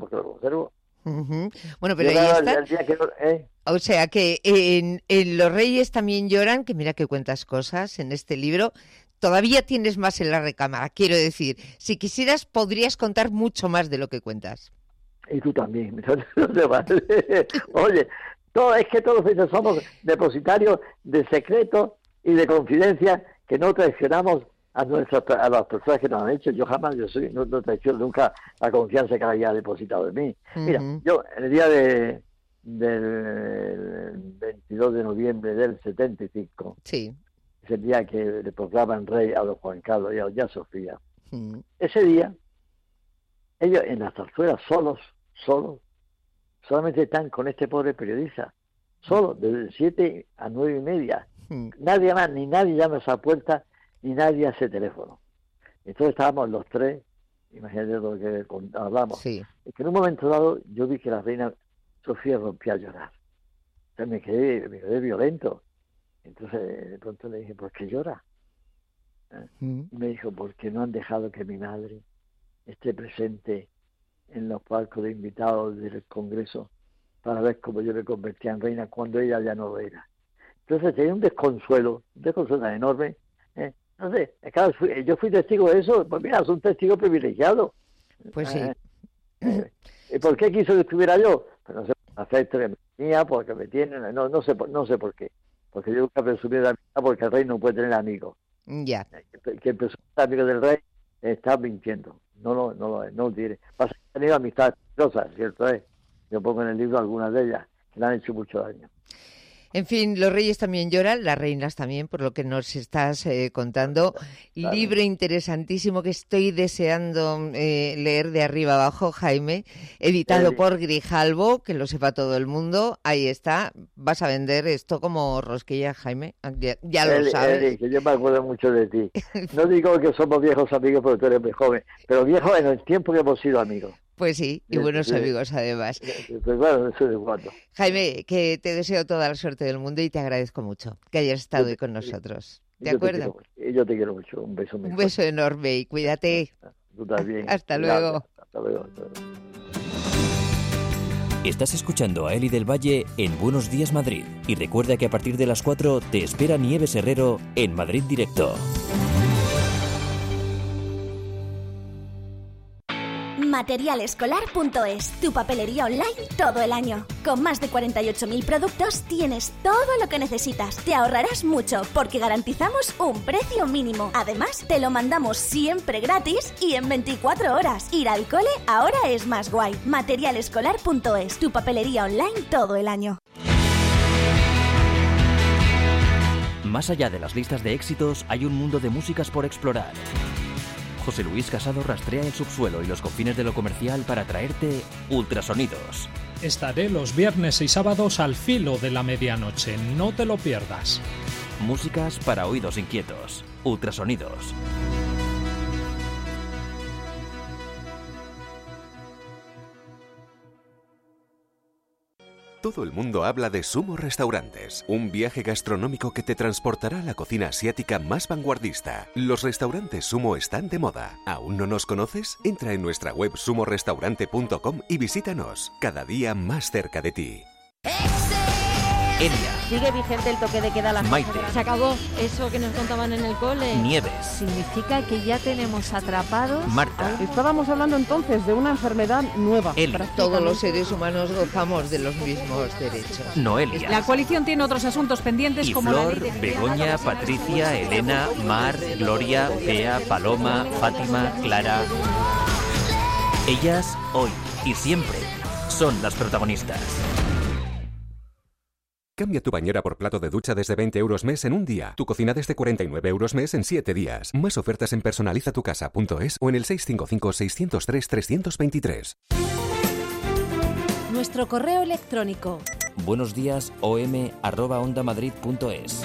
Bueno, pero ahí está. O sea que en Los Reyes también lloran, que mira que cuentas cosas en este libro. Todavía tienes más en la recámara, quiero decir. Si quisieras, podrías contar mucho más de lo que cuentas. Y tú también. Oye, es que todos somos depositarios de secretos y de confidencias que no traicionamos a las personas que nos han hecho. Yo jamás, no traiciono nunca la confianza que había depositado en mí. Mira, yo en el día del 22 de noviembre del 75, es el día que le proclaman rey a don Juan Carlos y a doña Sofía. Ese día, ellos en la zarzuela solos, solamente están con este pobre periodista, solos, desde 7 a 9:30. Nadie más, ni nadie llama a esa puerta, ni nadie hace teléfono. Entonces estábamos los tres, imagínate lo que hablamos. Es que en un momento dado yo vi que la reina Sofía rompía a llorar. Entonces me quedé violento. Entonces de pronto le dije, ¿por qué llora? Y me dijo, porque no han dejado que mi madre esté presente en los palcos de invitados del Congreso para ver cómo yo me convertía en reina cuando ella ya no lo era. Entonces tenía un desconsuelo enorme. No sé, claro, yo fui testigo de eso, pues mira, soy un testigo privilegiado. Pues sí. ¿Y por qué quiso que estuviera yo? Pues no sé, afecto que me tenía, porque me tienen, no sé por qué. Porque yo nunca presumí de amistad, porque el rey no puede tener amigos. Ya. Que el presunto amigo del rey está mintiendo. No lo tiene. Pasa que ha tenido amistades peligrosas, ¿cierto? Yo pongo en el libro algunas de ellas que le han hecho mucho daño. En fin, los reyes también lloran, las reinas también, por lo que nos estás contando. Claro. Libro interesantísimo que estoy deseando leer de arriba abajo, Jaime, editado por Grijalbo, que lo sepa todo el mundo. Ahí está, vas a vender esto como rosquillas, Jaime, ya lo sabes. Que yo me acuerdo mucho de ti. No digo que somos viejos amigos porque tú eres muy joven, pero viejos en el tiempo que hemos sido amigos. Pues sí, y buenos amigos además. Pues bueno, eso es cuando. Jaime, que te deseo toda la suerte del mundo y te agradezco mucho que hayas estado hoy con nosotros. ¿De acuerdo? Yo te quiero mucho. Un beso muy fuerte. Un beso enorme y cuídate. Tú también. Hasta luego. Hasta luego. Estás escuchando a Eli del Valle en Buenos Días Madrid. Y recuerda que a partir de las 4 te espera Nieves Herrero en Madrid Directo. Materialescolar.es, tu papelería online todo el año. Con más de 48.000 productos tienes todo lo que necesitas. Te ahorrarás mucho porque garantizamos un precio mínimo. Además, te lo mandamos siempre gratis y en 24 horas. Ir al cole ahora es más guay. Materialescolar.es, tu papelería online todo el año. Más allá de las listas de éxitos, hay un mundo de músicas por explorar. José Luis Casado rastrea el subsuelo y los confines de lo comercial para traerte Ultrasonidos. Estaré los viernes y sábados al filo de la medianoche. No te lo pierdas. Músicas para oídos inquietos. Ultrasonidos. Todo el mundo habla de Sumo Restaurantes, un viaje gastronómico que te transportará a la cocina asiática más vanguardista. Los restaurantes Sumo están de moda. ¿Aún no nos conoces? Entra en nuestra web sumorestaurante.com y visítanos, cada día más cerca de ti. Elia. Sigue vigente el toque de queda a las Maite. Se acabó eso que nos contaban en el cole. Nieves. Significa que ya tenemos atrapados. Marta. Estábamos hablando entonces de una enfermedad nueva. Eli. Todos los seres humanos gozamos de los mismos derechos. Noelia. La coalición tiene otros asuntos pendientes Y como Flor, la ley de Begoña, Patricia, Elena, Mar, Gloria, Bea, Paloma, Fátima, Clara. Ellas, hoy y siempre, son las protagonistas. Cambia tu bañera por plato de ducha desde 20 euros mes en un día. Tu cocina desde 49 euros mes en 7 días. Más ofertas en personalizatucasa.es o en el 655-603-323. Nuestro correo electrónico. buenosdiasom@ondamadrid.es.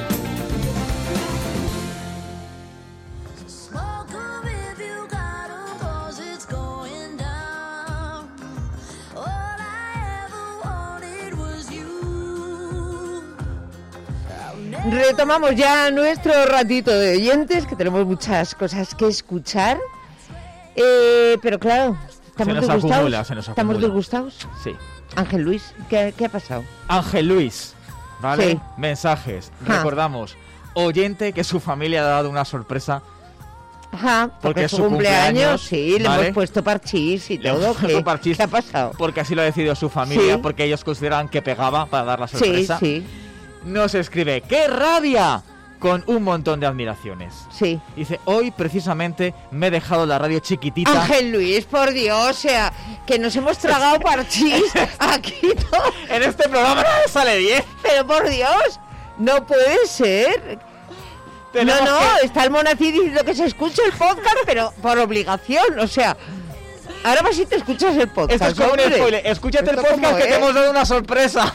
Retomamos ya nuestro ratito de oyentes, que tenemos muchas cosas que escuchar. Pero claro, estamos disgustados. ¿Estamos disgustados? Sí. Ángel Luis, ¿qué ha pasado? Ángel Luis, ¿vale? Sí. Mensajes. Ja. Recordamos, oyente que su familia le ha dado una sorpresa. Ajá, porque es su cumpleaños, sí, le ¿vale? hemos puesto parchís y Le todo. hemos puesto ¿Qué, parchís ¿Qué ha pasado? Porque así lo ha decidido su familia, Sí. porque ellos consideraban que pegaba para dar la sorpresa. Sí, sí. Nos escribe, ¡qué rabia! Con un montón de admiraciones. Sí. Dice, hoy precisamente me he dejado la radio chiquitita. Ángel Luis, por Dios, o sea, que nos hemos tragado parchís aquí todo. En este programa no me sale bien. Pero por Dios, no puede ser. Tenemos no, que- está el Monacid diciendo que se escuche el podcast, pero por obligación, o sea, ahora vas y te escuchas el podcast. Esto es como un hombre. spoiler. Escúchate el ¿Esto podcast cómo que te es? hemos dado una sorpresa.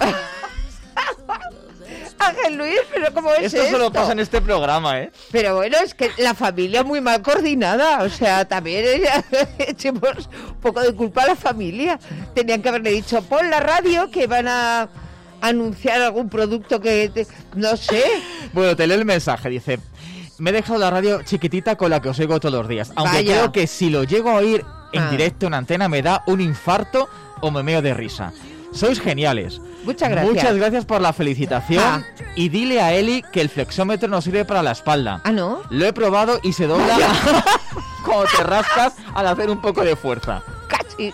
Ángel Luis, pero ¿cómo es Esto solo pasa en este programa, ¿eh? Pero bueno, es que la familia muy mal coordinada, o sea, también echemos un poco de culpa a la familia. Tenían que haberle dicho, pon la radio que van a anunciar algún producto que no sé. Bueno, te leo el mensaje, dice, me he dejado la radio chiquitita con la que os oigo todos los días, aunque Vaya. creo que si lo llego a oír en Ah. directo en antena me da un infarto o me meo de risa. Sois geniales. Muchas gracias. Muchas gracias por la felicitación. Ah. Y dile a Eli que el flexómetro no sirve para la espalda. Ah, ¿no? Lo he probado y se dobla cuando te rascas al hacer un poco de fuerza. Casi.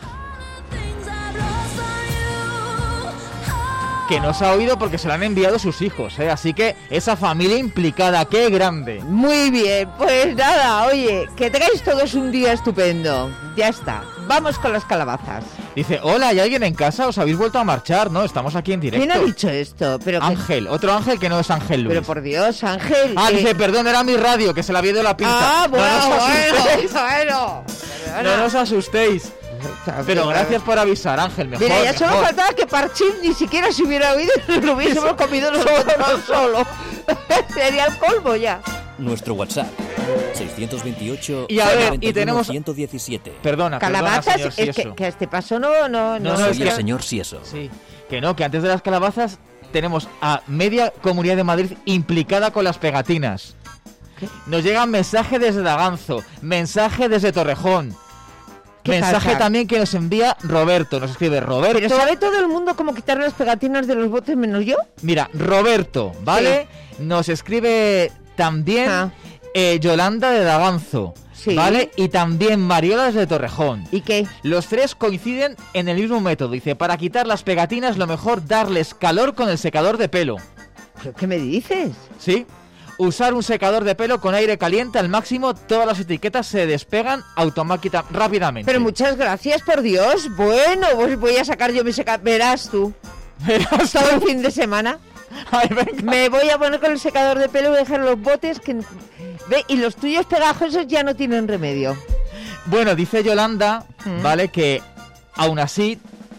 Que no se ha oído porque se lo han enviado sus hijos, ¿eh? Así que esa familia implicada, ¡qué grande! Muy bien, pues nada, oye, que tengáis todos un día estupendo. Ya está, vamos con las calabazas. Dice, hola, ¿hay alguien en casa? ¿Os habéis vuelto a marchar? No, estamos aquí en directo. ¿Quién ha dicho esto? Pero que- Ángel, otro Ángel que no es Ángel Luis. Pero por Dios, Ángel. Ah, que- dice, perdón, era mi radio, que se la había ido la pinza. Ah, bueno, no nos asustéis. bueno. No nos asustéis. Pero gracias por avisar, Ángel, mejor. Mira, ya solo mejor. faltaba que Parchís ni siquiera se hubiera oído y lo hubiésemos comido nosotros solo. Sería el colmo ya. Nuestro WhatsApp, 628 Y a ver, 91 y tenemos- 117. Perdona, Calabazas, señor es que Sieso. a este paso no Soy es el que- señor Sieso. Sí, que no, que antes de las calabazas tenemos a media Comunidad de Madrid implicada con las pegatinas. Nos llegan mensajes desde Daganzo, mensaje desde Torrejón. ¿Qué Mensaje pasa? también que nos envía Roberto, nos escribe Roberto. Pero ¿sabe todo el mundo cómo quitar las pegatinas de los botes menos yo? Mira, Roberto, ¿vale? Nos escribe también Ah. Yolanda de Daganzo, Sí. ¿vale? Y también Mariola desde Torrejón. ¿Y qué? Los tres coinciden en el mismo método. Dice, para quitar las pegatinas lo mejor darles calor con el secador de pelo. ¿Pero qué me dices? ¿Sí? Usar un secador de pelo con aire caliente al máximo, todas las etiquetas se despegan rápidamente. Pero muchas gracias, por Dios. Bueno, pues voy a sacar yo mi secador. Verás tú. Verás todo tú. el fin de semana. Ay, venga. Me voy a poner con el secador de pelo y voy a dejar los botes que... Ve, y los tuyos pegajosos ya no tienen remedio. Bueno, dice Yolanda, ¿vale? Que aún así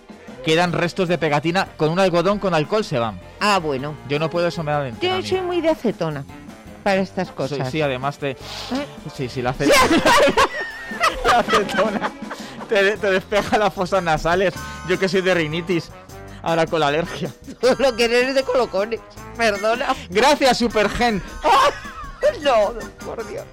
quedan restos de pegatina, con un algodón con alcohol se van. Ah, bueno. Yo no puedo, eso me da entera. Yo soy muy de acetona para estas cosas. Sí, además la acetona... la acetona te despeja las fosas nasales. Yo que soy de rinitis, ahora con la alergia. Tú lo que eres de colocones, perdona. Gracias, Supergen. No, por Dios.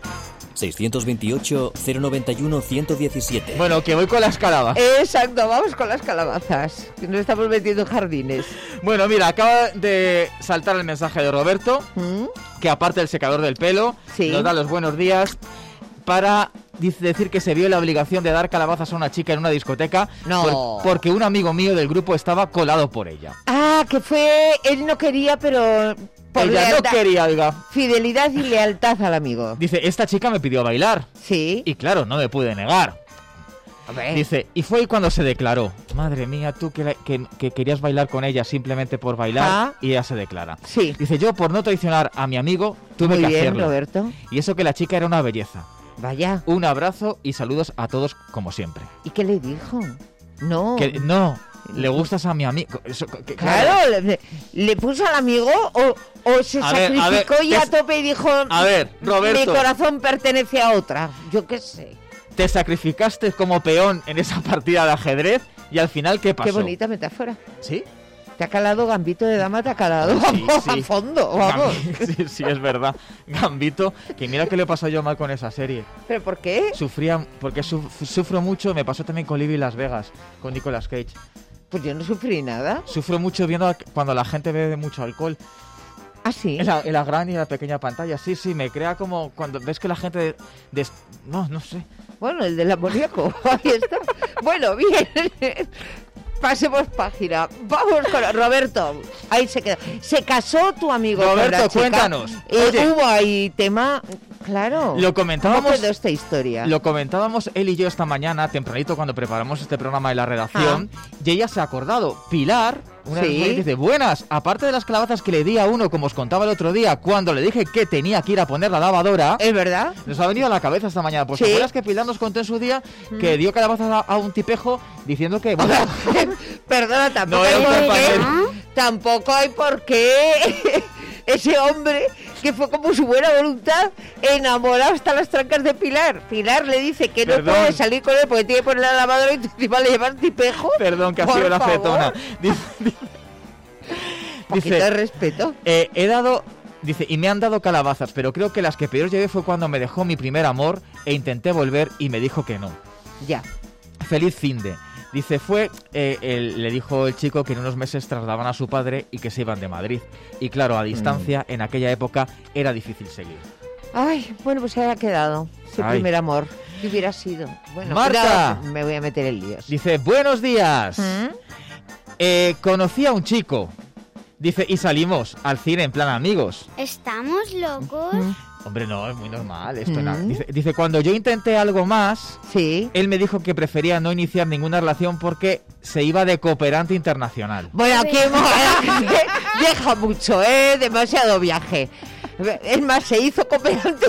628-091-117. Bueno, que voy con las calabazas. Exacto, vamos con las calabazas, que nos estamos metiendo en jardines. Bueno, mira, acaba de saltar el mensaje de Roberto, que aparte del secador del pelo, nos da los buenos días para decir que se vio la obligación de dar calabazas a una chica en una discoteca porque un amigo mío del grupo estaba colado por ella. Ah, que fue... Él no quería, pero... Ella no quería, oiga. Fidelidad y lealtad al amigo. Dice, esta chica me pidió bailar. Sí. Y claro, no me pude negar. Dice, y fue ahí cuando se declaró. Madre mía, tú que querías bailar con ella simplemente por bailar, y ella se declara. Sí. Dice, yo por no traicionar a mi amigo tuve que hacerlo. Muy bien, Roberto. Y eso que la chica era una belleza. Vaya. Un abrazo y saludos a todos como siempre. ¿Y qué le dijo? No. Que no. Le gustas a mi amigo. Claro, ¿le puso al amigo o se sacrificó y a tope y dijo... A ver, Roberto, mi corazón pertenece a otra? Yo qué sé. Te sacrificaste como peón en esa partida de ajedrez y al final, ¿qué pasó? Qué bonita metáfora. ¿Sí? Te ha calado, Gambito de Dama, te ha calado. Sí. A fondo, vamos. Sí, es verdad. Gambito, que mira que le pasó yo mal con esa serie. ¿Pero por qué? Porque sufro mucho, me pasó también con Libby Las Vegas, con Nicolas Cage. Pues yo no sufrí nada. Sufro mucho viendo cuando la gente bebe mucho alcohol. ¿Ah, sí? En la gran y la pequeña pantalla. Sí, me crea como cuando ves que la gente... No sé. Bueno, el del amoníaco. Ahí está. Bueno, bien. Pasemos página. Vamos con Roberto. Ahí se queda. Se casó tu amigo. Roberto, cuéntanos. Hubo ahí tema... Claro. Lo comentábamos. ¿Cómo quedó esta historia? Lo comentábamos él y yo esta mañana, tempranito, cuando preparamos este programa de la redacción. Y ella se ha acordado. Pilar, una mujer, dice: buenas, aparte de las calabazas que le di a uno, como os contaba el otro día, cuando le dije que tenía que ir a poner la lavadora. ¿Es verdad? Nos ha venido a la cabeza esta mañana. Pues ¿te acuerdas que Pilar nos contó en su día que dio calabazas a un tipejo diciendo que... Bueno, perdona, tampoco hay por qué ese hombre, que fue como su buena voluntad, enamorado hasta las trancas de Pilar. Pilar le dice que no puede salir con él porque tiene que poner la lavadora y encima le llevan tipejo. Perdón, que ha sido la acetona. Dice, de respeto. He dado... Dice, y me han dado calabazas, pero creo que las que peor llevé fue cuando me dejó mi primer amor e intenté volver y me dijo que no. Ya. Feliz finde. Dice, le dijo el chico que en unos meses trasladaban a su padre y que se iban de Madrid. Y claro, a distancia, en aquella época, era difícil seguir. Ay, bueno, pues se ha quedado ese primer amor. ¿Qué hubiera sido? Bueno, Marta, me voy a meter en líos. Dice, buenos días. Conocí a un chico. Dice, y salimos al cine en plan amigos. ¿Estamos locos? Hombre, no, es muy normal. Esto dice, cuando yo intenté algo más, él me dijo que prefería no iniciar ninguna relación porque se iba de cooperante internacional. Bueno, aquí viaja mucho, demasiado viaje. Es más, se hizo cooperante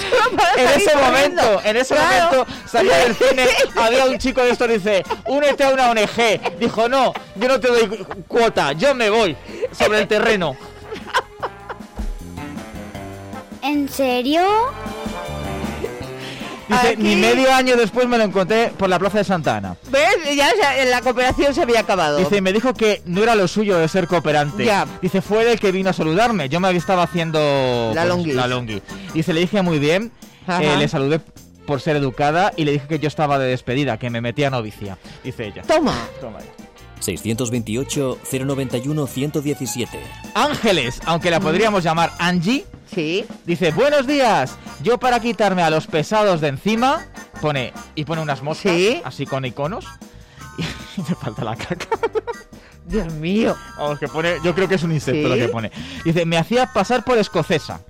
en ese momento salía del cine, había un chico de esto, dice, únete a una ONG. Dijo, no, yo no te doy cuota, yo me voy sobre el terreno. ¿En serio? Dice, ni medio año después me lo encontré por la plaza de Santa Ana. ¿Ves? Ya la cooperación se había acabado. Dice, me dijo que no era lo suyo de ser cooperante. Ya. Dice, fue el que vino a saludarme. Yo me estaba haciendo la longhi. Dice, le dije muy bien, le saludé por ser educada y le dije que yo estaba de despedida, que me metía a novicia. Dice ella. Toma. 628-091-117. Ángeles, aunque la podríamos llamar Angie. Sí. Dice, buenos días. Yo para quitarme a los pesados de encima, pone unas moscas, así con iconos. Y me falta la caca. Dios mío. Vamos, que pone, yo creo que es un insecto lo que pone. Dice, me hacía pasar por escocesa.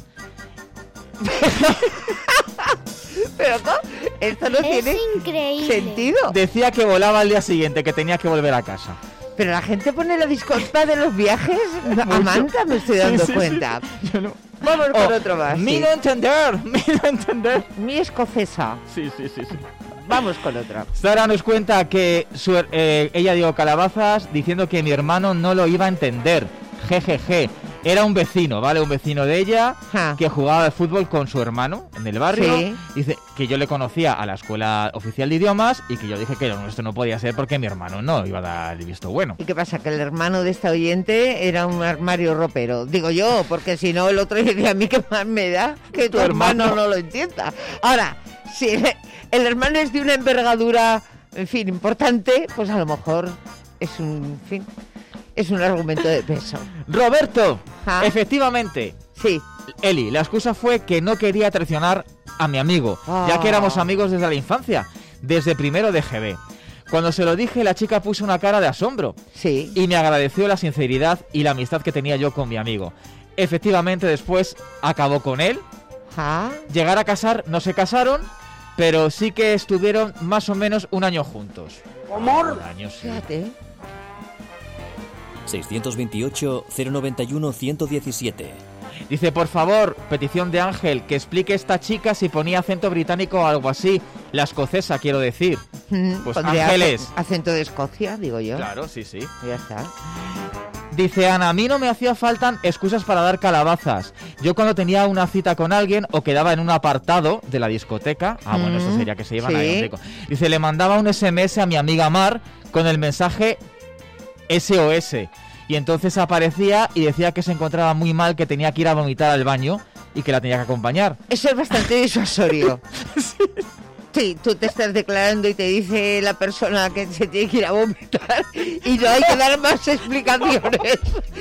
Pero ¿cómo? Esto no tiene sentido. Decía que volaba al día siguiente, que tenía que volver a casa. Pero la gente pone la disculpa de los viajes. Amanda, me estoy dando cuenta. Sí. Yo no. Vamos con otro más. Mi no entender. Mi escocesa. Sí. Vamos con otra. Sara nos cuenta que ella dio calabazas diciendo que mi hermano no lo iba a entender. Jejeje. Era un vecino, ¿vale? Un vecino de ella que jugaba al fútbol con su hermano en el barrio. Sí. Dice que yo le conocía a la escuela oficial de idiomas y que yo dije que esto no podía ser porque mi hermano no iba a dar el visto bueno. ¿Y qué pasa? Que el hermano de esta oyente era un armario ropero. Digo yo, porque si no el otro decía a mí que más me da que tu hermano no lo entienda. Ahora, si el hermano es de una envergadura, en fin, importante, pues a lo mejor es un argumento de peso. Roberto, efectivamente. Sí. Eli, la excusa fue que no quería traicionar a mi amigo, ya que éramos amigos desde la infancia, desde primero de GB. Cuando se lo dije, la chica puso una cara de asombro. Sí. Y me agradeció la sinceridad y la amistad que tenía yo con mi amigo. Efectivamente, después acabó con él. Llegar a casar, no se casaron, pero sí que estuvieron más o menos un año juntos. ¿Amor? Un año, sí. Fíjate. 628-091-117. Dice, por favor, petición de Ángel, que explique esta chica si ponía acento británico o algo así. La escocesa, quiero decir. Pues Ángeles. Acento de Escocia, digo yo. Claro, sí. Ya está. Dice Ana, a mí no me hacía falta excusas para dar calabazas. Yo cuando tenía una cita con alguien o quedaba en un apartado de la discoteca, bueno, eso sería que se iban a ir. Dice, le mandaba un SMS a mi amiga Mar con el mensaje SOS. Y entonces aparecía y decía que se encontraba muy mal, que tenía que ir a vomitar al baño y que la tenía que acompañar. Eso es bastante disuasorio. Sí, tú te estás declarando y te dice la persona que se tiene que ir a vomitar y no hay que dar más explicaciones.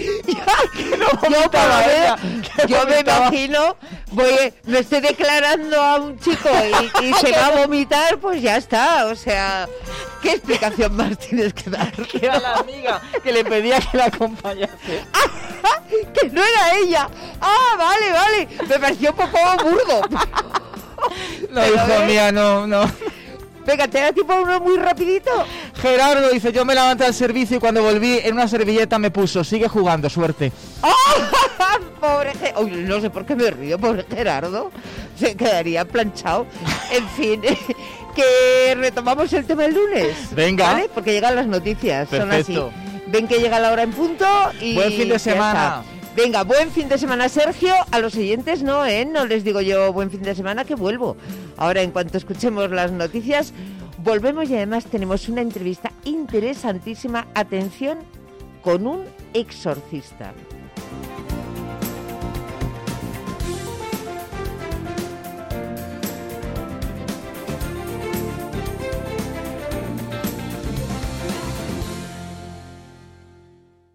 Yo me imagino, me estoy declarando a un chico y se va a vomitar, pues ya está, o sea, ¿qué explicación más tienes que dar? Que era la amiga que le pedía que la acompañase. Que no era ella. Vale, me pareció un poco burdo. No, hijo mía, no. Venga, ¿te da tiempo uno muy rapidito? Gerardo dice, yo me levanté al servicio y cuando volví en una servilleta me puso, sigue jugando, suerte. Pobre Gerardo. No sé por qué me río, pobre Gerardo. Se quedaría planchado. En fin, que retomamos el tema el lunes. Venga. ¿Vale? Porque llegan las noticias. Perfecto. Son así. Ven que llega la hora en punto y... Buen fin de semana. Venga, buen fin de semana, Sergio. A los oyentes no les digo yo buen fin de semana, que vuelvo. Ahora, en cuanto escuchemos las noticias, volvemos y además tenemos una entrevista interesantísima, atención, con un exorcista.